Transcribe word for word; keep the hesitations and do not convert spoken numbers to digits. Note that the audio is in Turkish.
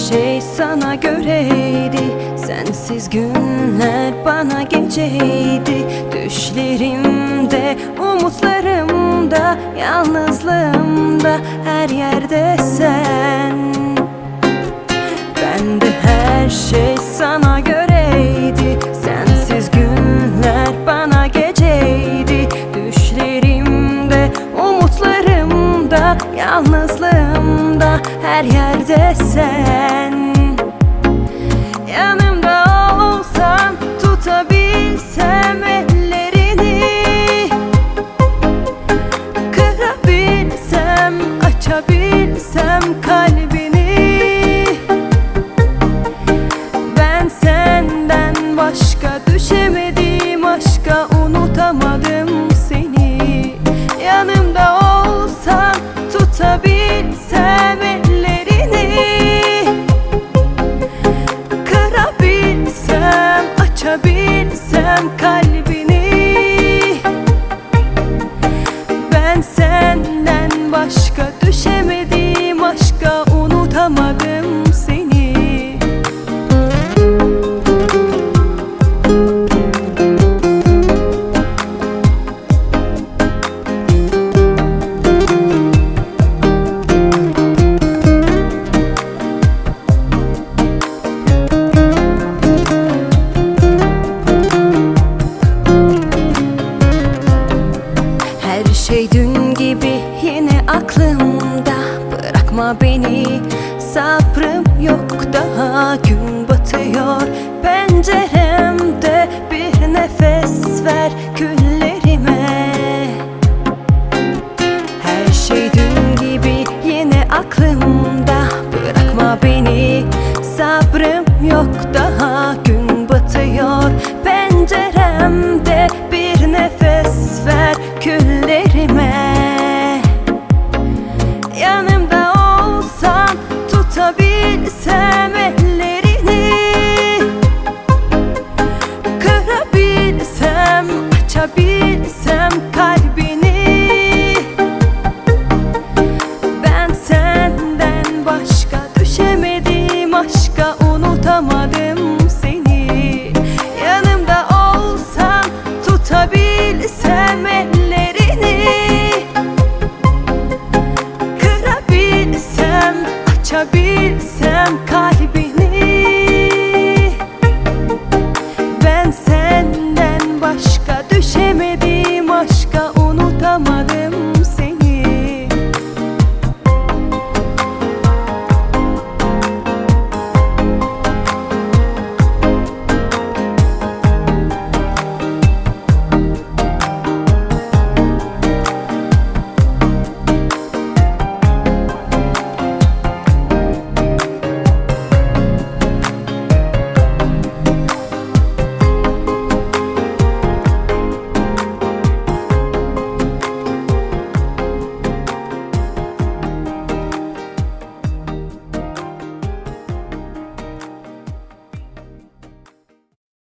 şey sana göreydi. Sensiz günler bana geceydi. Düşlerimde, umutlarımda, yalnızlığımda, her yerde sen. Ben de her şey sana göreydi. Sensiz günler bana geceydi. Düşlerimde, umutlarımda, yalnızlığımda, her yerde sen. Yanımda olsan, tutabilsem ellerini, kırabilsem, açabilsem kalbini. Ben senden başka düşemedim aşka, unutamadım seni. Yanımda olsan, tutabilsem ellerini, kırabilsem, açabilsem kalbini. Ben senden başka düşemedim aşka, unutamadım seni. Her şey dün gibi yine aklımda. Bırakma beni, sabrım yok daha. Gün batıyor penceremde, bir nefes ver küllerime. Her şey dün gibi yine aklımda. Bırakma beni, sabrım yok daha.